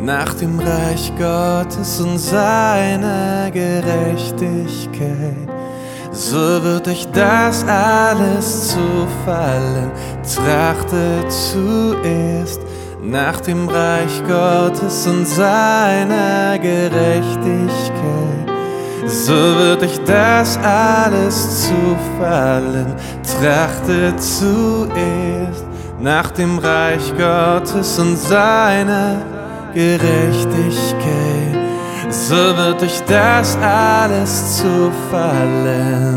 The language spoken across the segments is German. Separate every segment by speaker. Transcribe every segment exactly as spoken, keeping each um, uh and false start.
Speaker 1: nach dem Reich Gottes und seiner Gerechtigkeit. So wird euch das alles zufallen. Trachtet zuerst nach dem Reich Gottes und seiner Gerechtigkeit. So wird euch das alles zufallen. Trachtet zuerst nach dem Reich Gottes und seiner Gerechtigkeit. So wird euch das alles zufallen.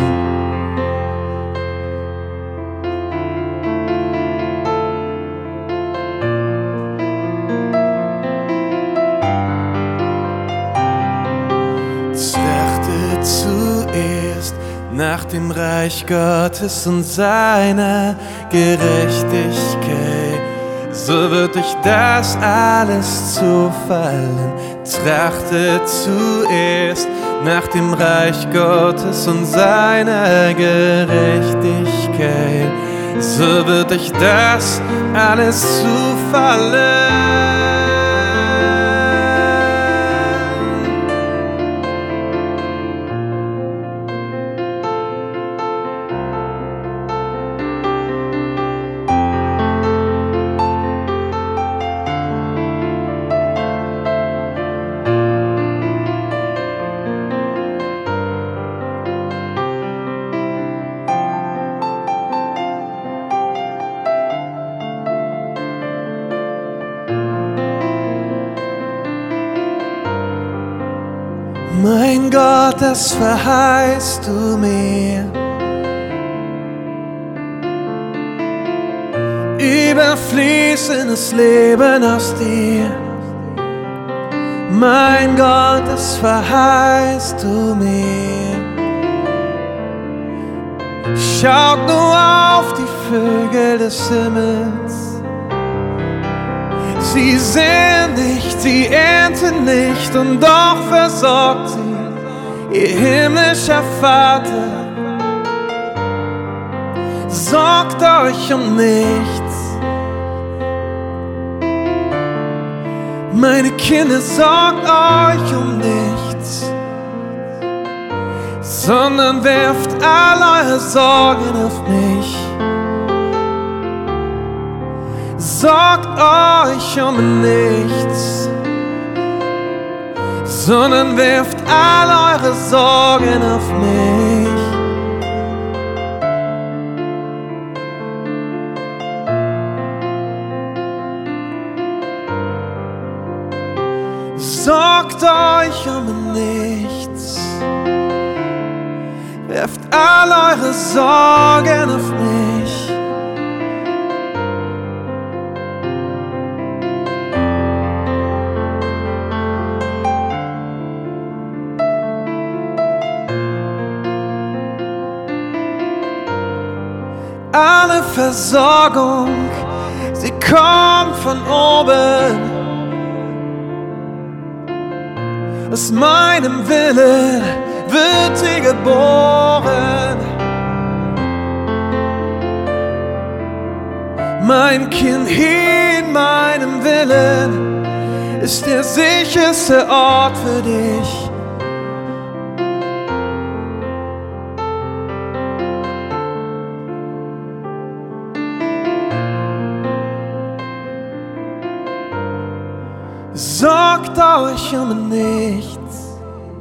Speaker 1: Trachtet zuerst nach dem Reich Gottes und seiner Gerechtigkeit. So wird euch das alles zufallen. Trachtet zuerst nach dem Reich Gottes und seiner Gerechtigkeit. So wird euch das alles zufallen. Mein Gott, das verheißt du mir. Überfließendes Leben aus dir. Mein Gott, das verheißt du mir. Schaut nur auf die Vögel des Himmels. Sie säen nicht, sie ernten nicht, und doch versorgt sie ihr himmlischer Vater. Sorgt euch um nichts, meine Kinder, sorgt euch um nichts, sondern werft all eure Sorgen auf mich. Sorgt euch um nichts, sondern werft all eure Sorgen auf mich. Sorgt euch um nichts, werft all eure Sorgen auf mich. Alle Versorgung, sie kommt von oben. Aus meinem Willen wird sie geboren. Mein Kind, in meinem Willen ist der sicherste Ort für dich. Sorgt euch um nichts,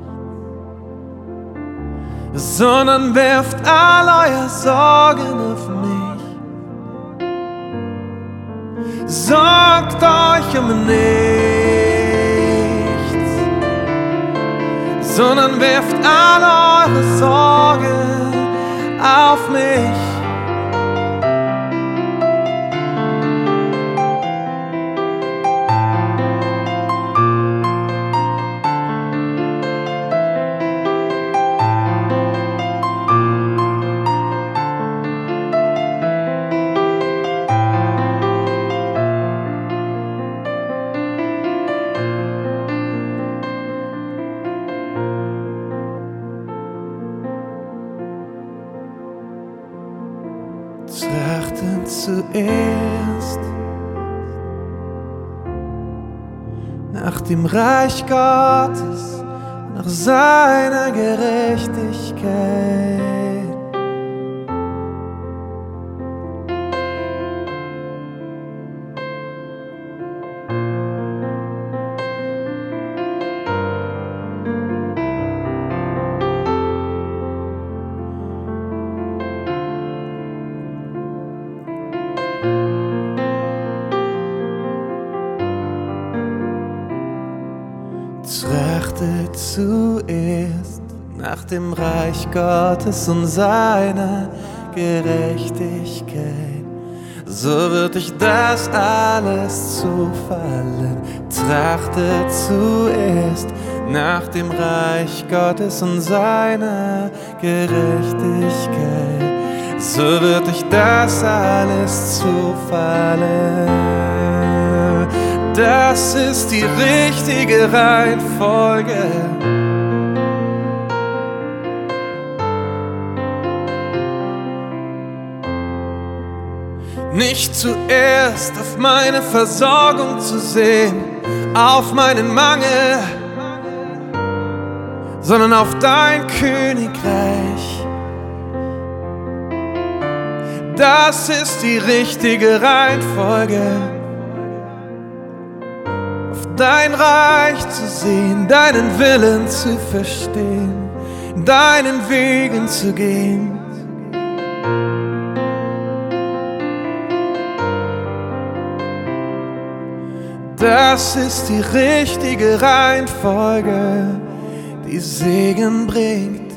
Speaker 1: sondern werft all eure Sorgen auf mich. Sorgt euch um nichts, sondern werft all eure Sorgen auf mich. Trachtet zuerst nach dem Reich Gottes, nach seiner Gerechtigkeit. Trachtet zuerst nach dem Reich Gottes und seiner Gerechtigkeit, so wird euch das alles zufallen. Trachtet zuerst nach dem Reich Gottes und seiner Gerechtigkeit, so wird euch das alles zufallen. Das ist die richtige Reihenfolge. Nicht zuerst auf meine Versorgung zu sehen, auf meinen Mangel, sondern auf dein Königreich. Das ist die richtige Reihenfolge. Dein Reich zu sehen, deinen Willen zu verstehen, deinen Wegen zu gehen. Das ist die richtige Reihenfolge, die Segen bringt.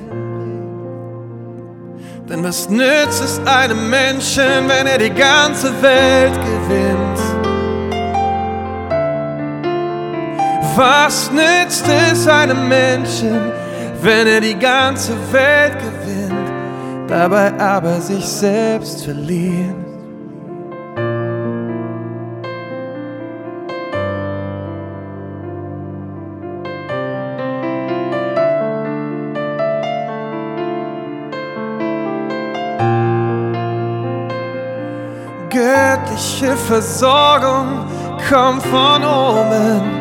Speaker 1: Denn was nützt es einem Menschen, wenn er die ganze Welt gewinnt? Was nützt es einem Menschen, wenn er die ganze Welt gewinnt, dabei aber sich selbst verliert? Göttliche Versorgung kommt von oben.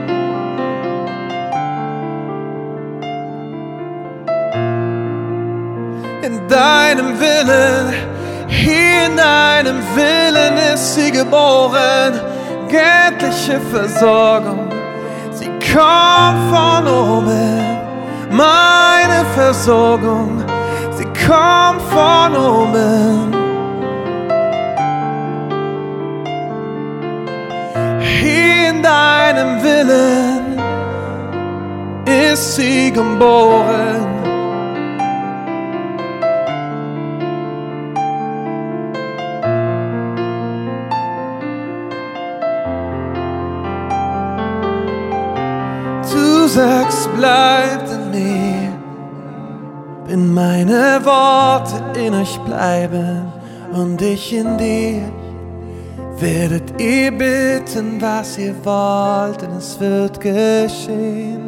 Speaker 1: In deinem Willen, hier in deinem Willen ist sie geboren. Göttliche Versorgung, sie kommt von oben. Meine Versorgung, sie kommt von oben. Hier in deinem Willen ist sie geboren. Du sagst, bleibt in mir, wenn meine Worte in euch bleiben und ich in dir, werdet ihr bitten, was ihr wollt, und es wird geschehen.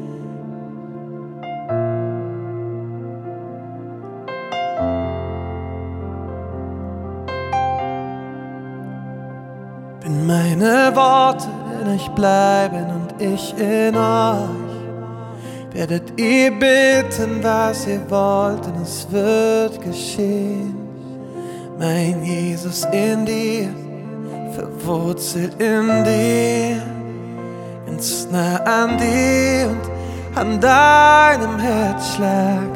Speaker 1: Wenn meine Worte in euch bleiben und ich in euch, werdet ihr bitten, was ihr wollt, und es wird geschehen. Mein Jesus in dir, verwurzelt in dir, ganz nah an dir und an deinem Herzschlag.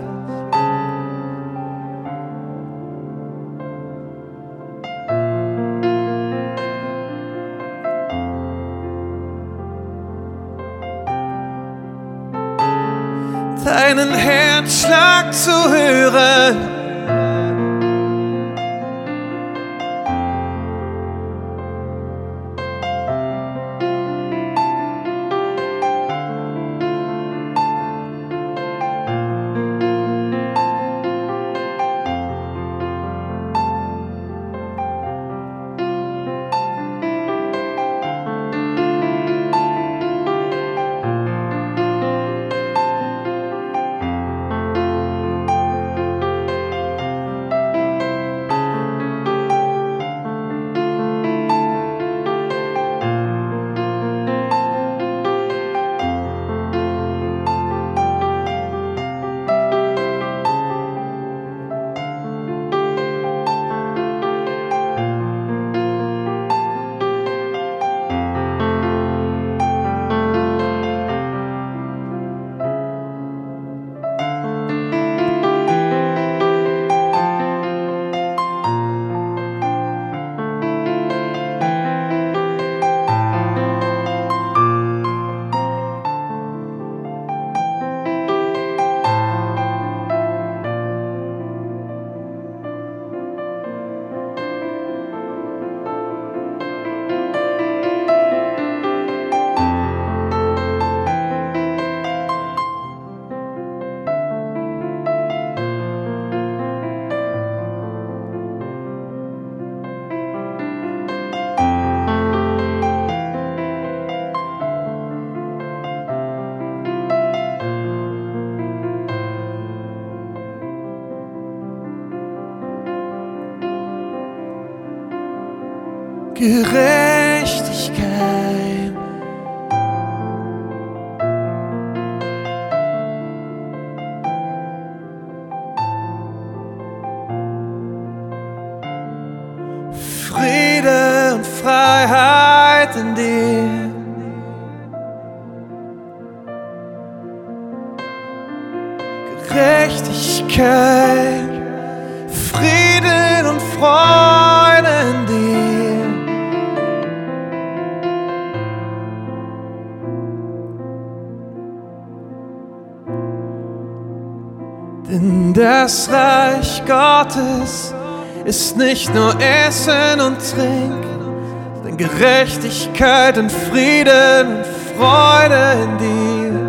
Speaker 1: Deinen Herzschlag zu hören, Gerechtigkeit. Friede und Freiheit in dir. Gerechtigkeit, Frieden und Freude in dir. Denn das Reich Gottes ist nicht nur Essen und Trinken, denn Gerechtigkeit und Frieden und Freude in dir.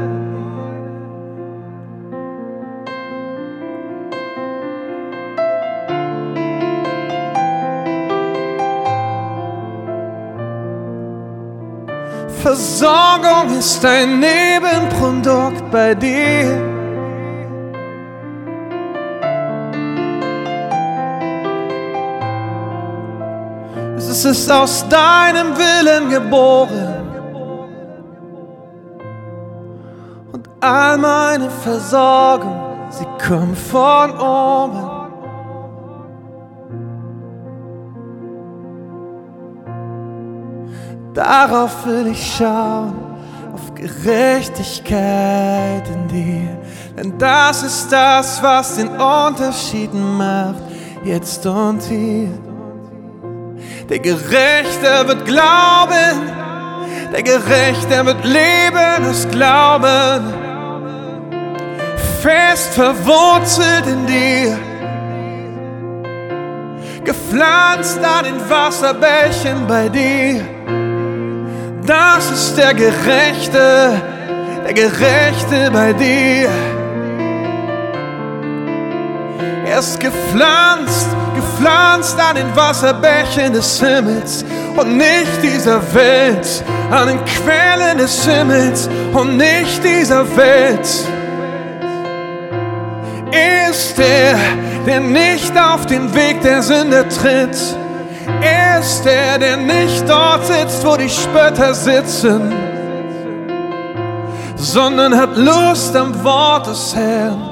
Speaker 1: Versorgung ist ein Nebenprodukt bei dir. Es ist aus deinem Willen geboren und all meine Versorgung, sie kommt von oben. Darauf will ich schauen, auf Gerechtigkeit in dir. Denn das ist das, was den Unterschied macht, jetzt und hier. Der Gerechte wird glauben, der Gerechte wird leben aus Glauben, fest verwurzelt in dir, gepflanzt an den Wasserbächen bei dir. Das ist der Gerechte, der Gerechte bei dir. Er ist gepflanzt, gepflanzt an den Wasserbächen des Himmels und nicht dieser Welt, an den Quellen des Himmels und nicht dieser Welt. Er ist der, der nicht auf den Weg der Sünde tritt. Er ist der, der nicht dort sitzt, wo die Spötter sitzen, sondern hat Lust am Wort des Herrn.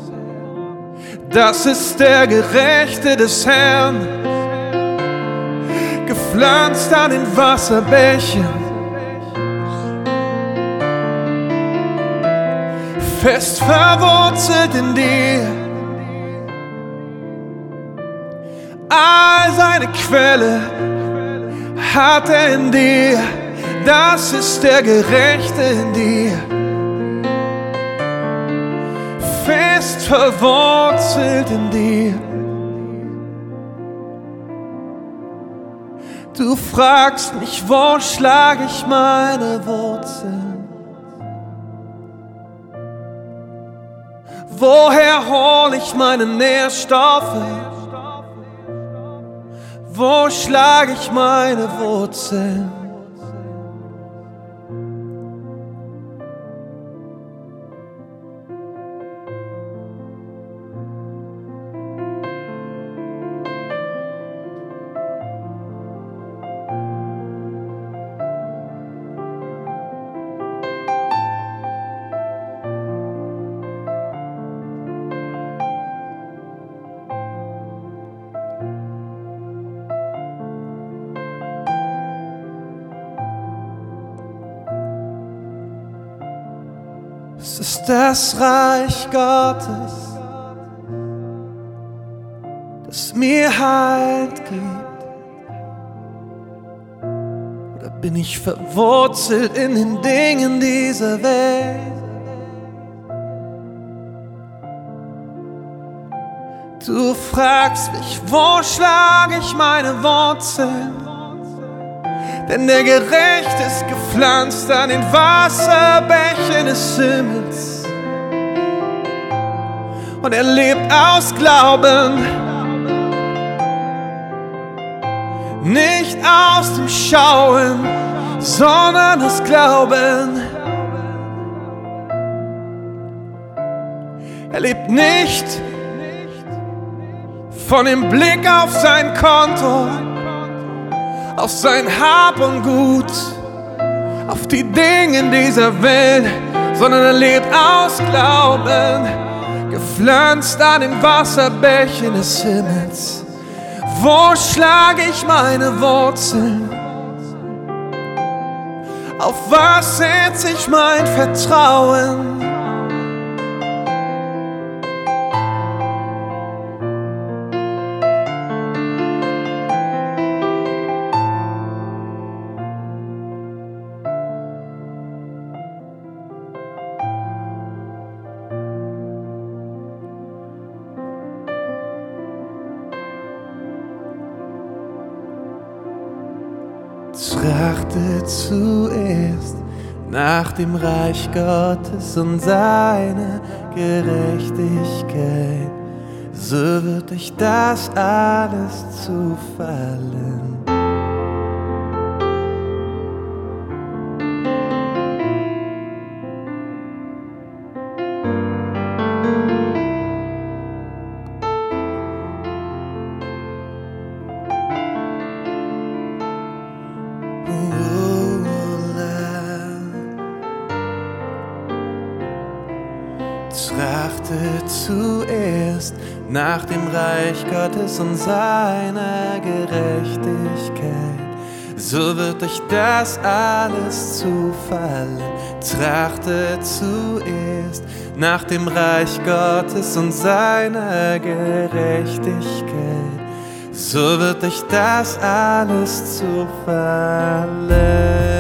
Speaker 1: Das ist der Gerechte des Herrn, gepflanzt an den Wasserbächen, fest verwurzelt in dir. All seine Quelle hat er in dir, das ist der Gerechte in dir. Fest verwurzelt in dir. Du fragst mich, wo schlage ich meine Wurzeln? Woher hole ich meine Nährstoffe? Wo schlage ich meine Wurzeln? Es ist das Reich Gottes, das mir Halt gibt. Oder bin ich verwurzelt in den Dingen dieser Welt? Du fragst mich, wo schlage ich meine Wurzeln? Denn der Gerechte ist gepflanzt an den Wasserbächen des Himmels. Und er lebt aus Glauben, nicht aus dem Schauen, sondern aus Glauben. Er lebt nicht von dem Blick auf sein Konto, auf sein Hab und Gut, auf die Dinge in dieser Welt, sondern er lebt aus Glauben, gepflanzt an den Wasserbächen des Himmels. Wo schlage ich meine Wurzeln? Auf was setze ich mein Vertrauen? Trachte zuerst nach dem Reich Gottes und seiner Gerechtigkeit, so wird euch das alles zufallen. Trachte zuerst nach dem Reich Gottes und seiner Gerechtigkeit, so wird euch das alles zufallen. Trachte zuerst nach dem Reich Gottes und seiner Gerechtigkeit, so wird euch das alles zufallen.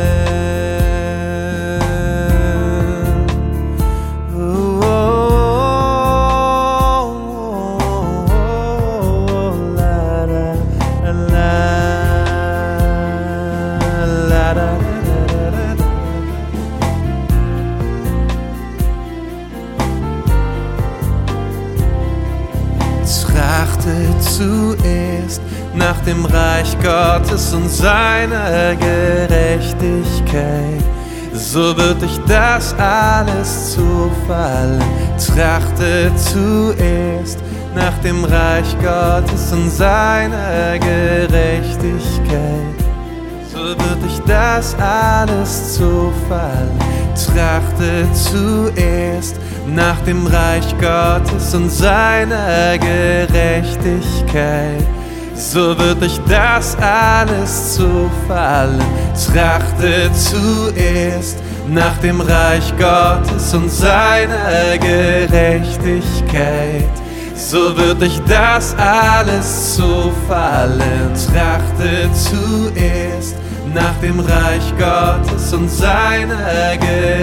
Speaker 1: Trachte zuerst nach dem Reich Gottes und seiner Gerechtigkeit, so wird euch das alles zufallen. Trachte zuerst nach dem Reich Gottes und seiner Gerechtigkeit, so wird euch das alles zufallen. Trachte zuerst nach dem Reich Gottes und seiner Gerechtigkeit, so wird euch das alles zufallen. Trachte zuerst nach dem Reich Gottes und seiner Gerechtigkeit, so wird euch das alles zufallen. Trachte zuerst nach dem Reich Gottes und seiner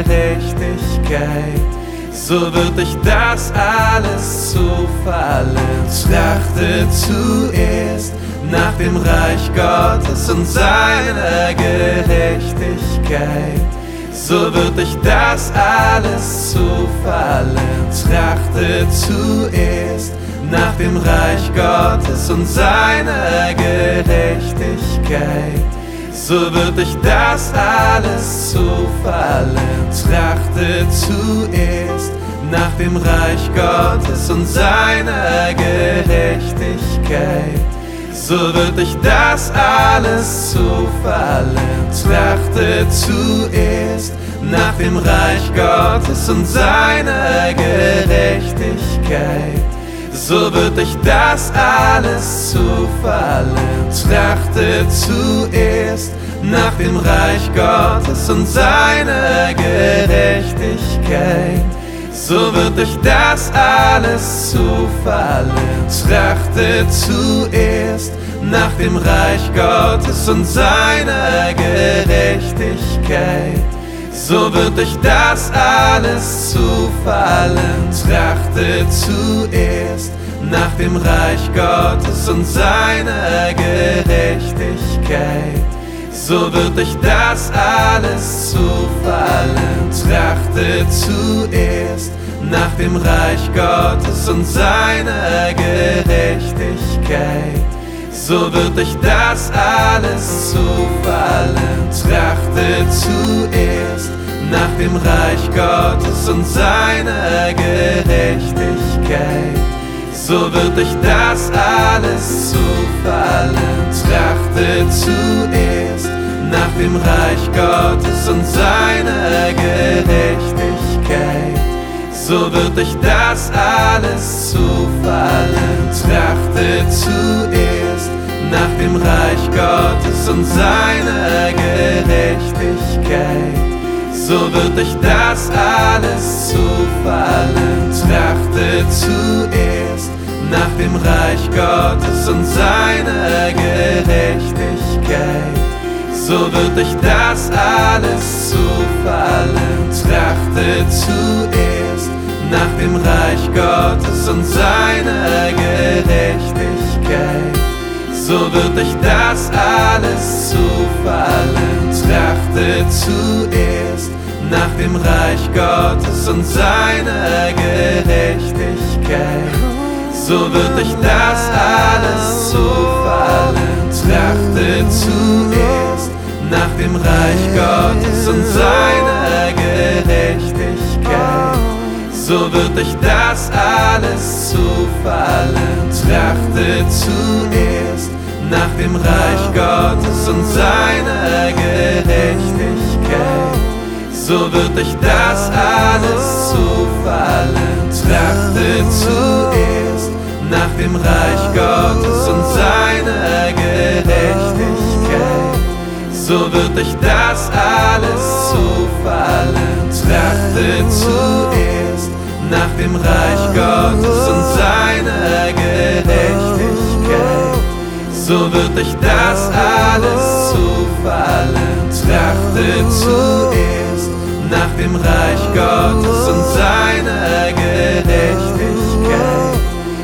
Speaker 1: Gerechtigkeit, so wird euch das alles zufallen. Trachte zuerst nach dem Reich Gottes und seiner Gerechtigkeit, so wird euch das alles zufallen. Trachte zuerst nach dem Reich Gottes und seiner Gerechtigkeit, so wird euch das alles zufallen. Trachte zuerst nach dem Reich Gottes und seiner Gerechtigkeit, so wird euch das alles zufallen. Trachte zuerst nach dem Reich Gottes und seiner Gerechtigkeit, so wird euch das alles zufallen. Trachte zuerst nach dem Reich Gottes und seiner Gerechtigkeit, so wird euch das alles zufallen. Trachte zuerst nach dem Reich Gottes und seiner Gerechtigkeit, so wird euch das alles zufallen. Trachte zuerst nach dem Reich Gottes und seiner Gerechtigkeit, so wird euch das alles zufallen. Trachte zuerst nach dem Reich Gottes und seiner Gerechtigkeit, so wird euch das alles zufallen. Trachte zuerst nach dem Reich Gottes und seiner Gerechtigkeit, so wird euch das alles zufallen. Trachtet zuerst nach dem Reich Gottes und seiner Gerechtigkeit, so wird euch das alles zufallen. Trachtet zuerst nach dem Reich Gottes und seiner Gerechtigkeit, so wird euch das alles zufallen. Trachtet zuerst nach dem Reich Gottes und seiner Gerechtigkeit, so wird euch das alles zufallen. Trachtet zuerst nach dem Reich Gottes und seiner Gerechtigkeit, so wird euch das alles zufallen. Trachtet zuerst nach dem Reich Gottes und seiner Gerechtigkeit, so wird euch das alles zufallen. Trachtet zuerst nach dem Reich Gottes und seiner Gerechtigkeit, so wird euch das alles zufallen. Trachtet zuerst nach dem Reich Gottes und seiner Gerechtigkeit, so wird euch das alles zufallen. Trachtet zuerst nach dem Reich Gottes und seiner Gerechtigkeit, so wird euch das alles zufallen. Trachtet zuerst nach dem Reich Gottes und seiner Gerechtigkeit, so wird euch das alles zufallen. Trachtet zuerst nach dem Reich Gottes und seiner Gerechtigkeit,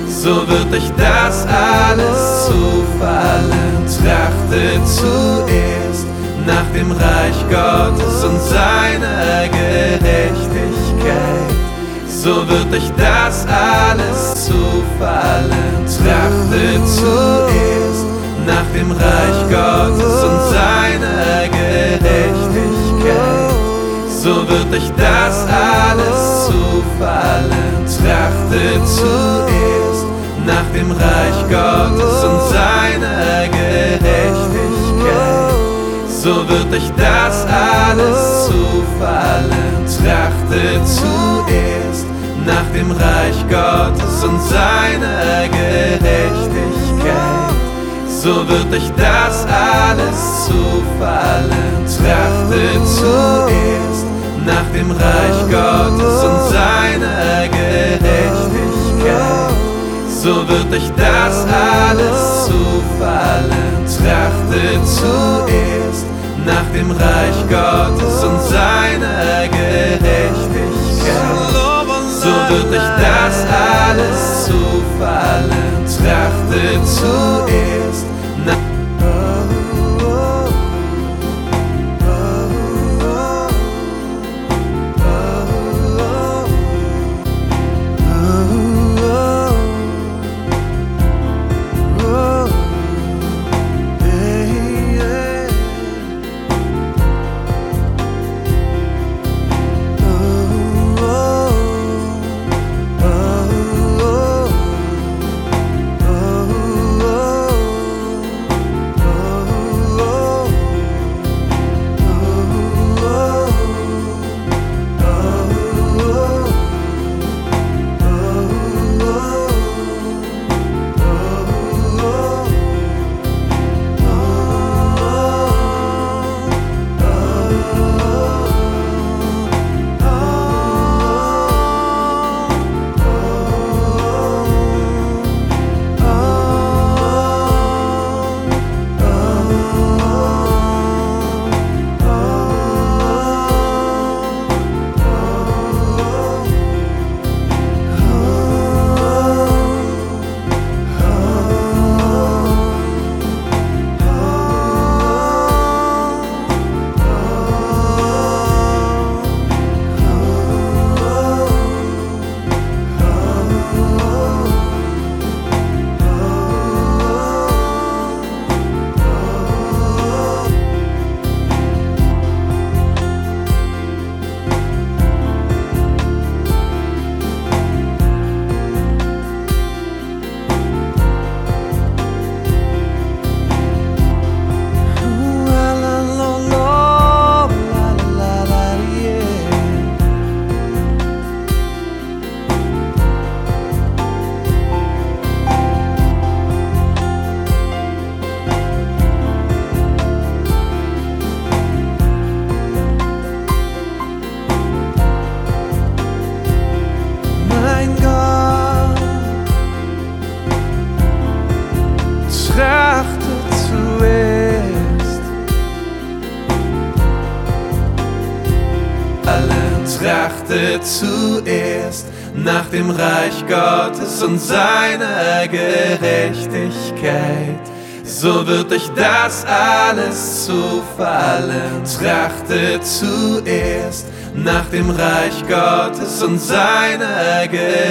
Speaker 1: so wird euch das alles zufallen. Trachtet zuerst nach dem Reich Gottes und seiner Gerechtigkeit, so wird euch das alles zufallen. Trachtet zuerst nach dem Reich Gottes und seiner Gerechtigkeit, so wird euch das alles zufallen. Trachtet zuerst nach dem Reich Gottes und seiner Gerechtigkeit, so wird euch das alles zufallen. Trachtet zuerst nach dem Reich Gottes und seiner Gerechtigkeit, so wird euch das alles zufallen. Trachtet zuerst nach dem Reich Gottes und seiner Gerechtigkeit, so wird euch das alles zufallen. Trachtet zuerst nach dem Reich Gottes und seiner Gerechtigkeit, so wird euch das alles zufallen. Trachtet zuerst nach oh, Trachte zuerst nach dem Reich Gottes und seiner Gerechtigkeit, so wird euch das alles zufallen. Trachte zuerst nach dem Reich Gottes und seiner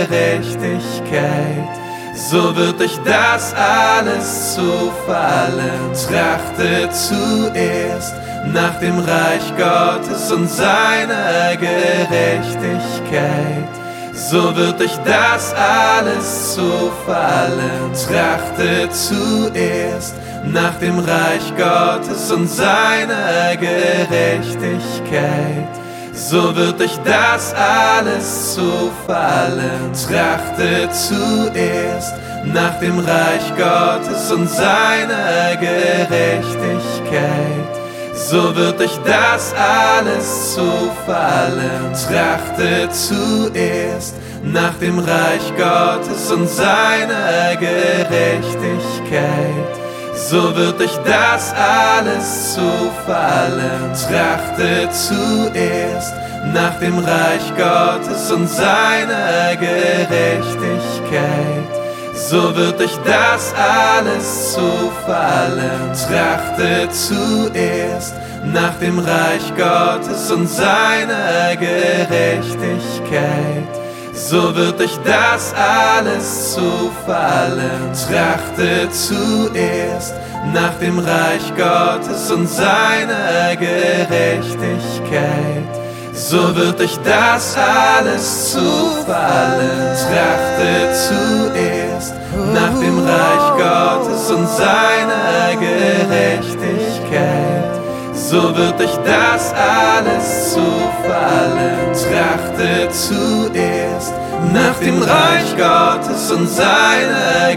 Speaker 1: Gerechtigkeit, so wird euch das alles zufallen. Trachte zuerst nach dem Reich Gottes und seiner Gerechtigkeit, so wird euch das alles zufallen. Trachte zuerst nach dem Reich Gottes und seiner Gerechtigkeit, so wird euch das alles zufallen. Trachte zuerst nach dem Reich Gottes und seiner Gerechtigkeit, so wird euch das alles zufallen. Trachte zuerst nach dem Reich Gottes und seiner Gerechtigkeit, so wird euch das alles zufallen. Trachte zuerst nach dem Reich Gottes und seiner Gerechtigkeit, so wird euch das alles zufallen. Trachte zuerst nach dem Reich Gottes und seiner Gerechtigkeit, so wird euch das alles zufallen. Trachte zuerst nach dem Reich Gottes und seiner Gerechtigkeit, so wird euch das alles zufallen. Trachte zuerst nach dem Reich Gottes und seiner Gerechtigkeit, so wird euch das alles zufallen. Trachte zuerst nach dem Reich Gottes und seiner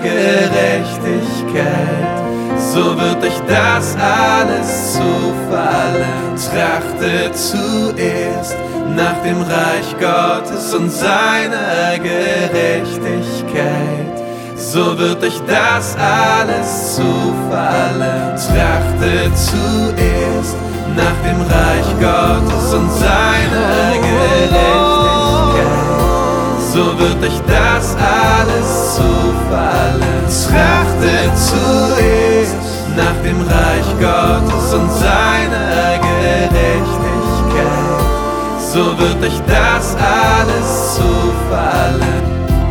Speaker 1: Gerechtigkeit, so wird euch das alles zufallen. Trachte zuerst nach dem Reich Gottes und seiner Gerechtigkeit, so wird euch das alles zufallen. Trachte zuerst nach dem Reich Gottes und seiner Gerechtigkeit, so wird euch das alles zufallen. Trachte zuerst nach dem Reich Gottes und seiner Gerechtigkeit, so wird euch das alles zufallen.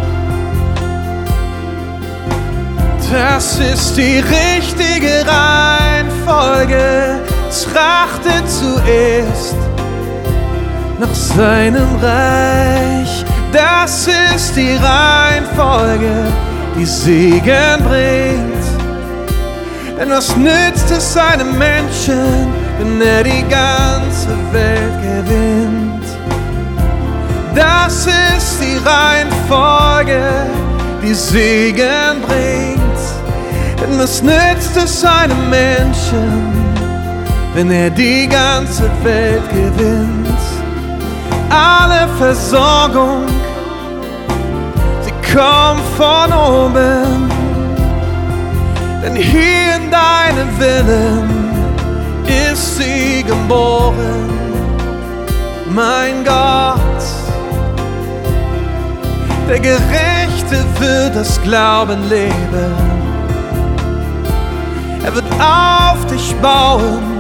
Speaker 1: Das ist die richtige Reihenfolge. Trachte zuerst nach seinem Reich. Das ist die Reihenfolge, die Segen bringt. Denn was nützt es einem Menschen, wenn er die ganze Welt gewinnt? Das ist die Reihenfolge, die Segen bringt. Denn was nützt es einem Menschen, wenn er die ganze Welt gewinnt? Alle Versorgung, sie kommt von oben. Denn hier in deinem Willen ist sie geboren. Mein Gott, der Gerechte wird das Glauben leben. Er wird auf dich bauen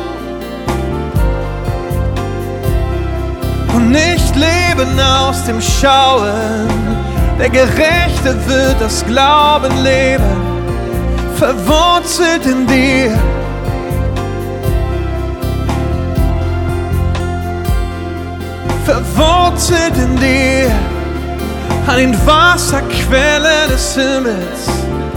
Speaker 1: und nicht leben aus dem Schauen. Der Gerechte wird das Glauben leben, verwurzelt in dir. Verwurzelt in dir, an den Wasserquellen des Himmels.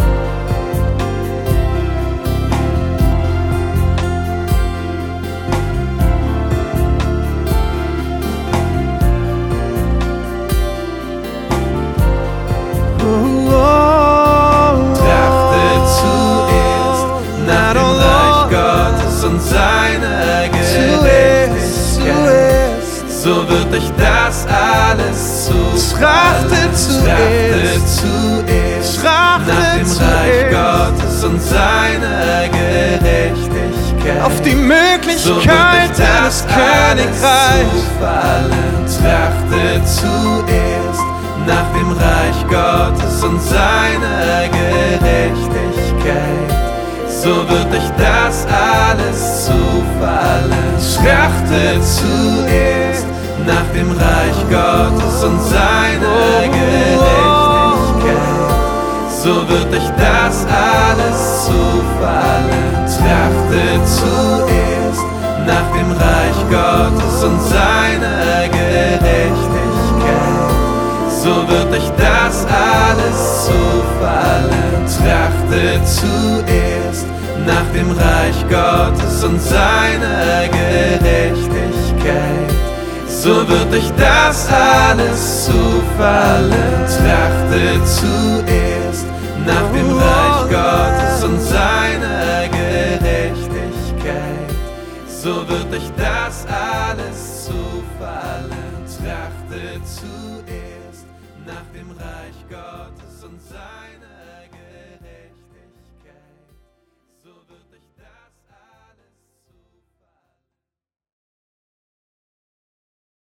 Speaker 1: So wird euch das alles zufallen. Trachte zuerst, nach dem Reich Gottes und seiner Gerechtigkeit, auf die Möglichkeit
Speaker 2: so
Speaker 1: deines Königreichs.
Speaker 2: Trachte zuerst nach dem Reich Gottes und seiner Gerechtigkeit, so wird euch das alles zufallen. Trachte zuerst nach dem Reich Gottes und seiner Gerechtigkeit, so wird euch das alles zufallen. Trachte zuerst nach dem Reich Gottes und seiner Gerechtigkeit, so wird euch das alles zufallen. Trachte zuerst nach dem Reich Gottes und seiner Gerechtigkeit, so wird euch das alles zufallen. Trachte zuerst nach dem Reich Gottes und seiner Gerechtigkeit, so wird euch das alles zufallen. Trachte zuerst nach dem Reich Gottes und seiner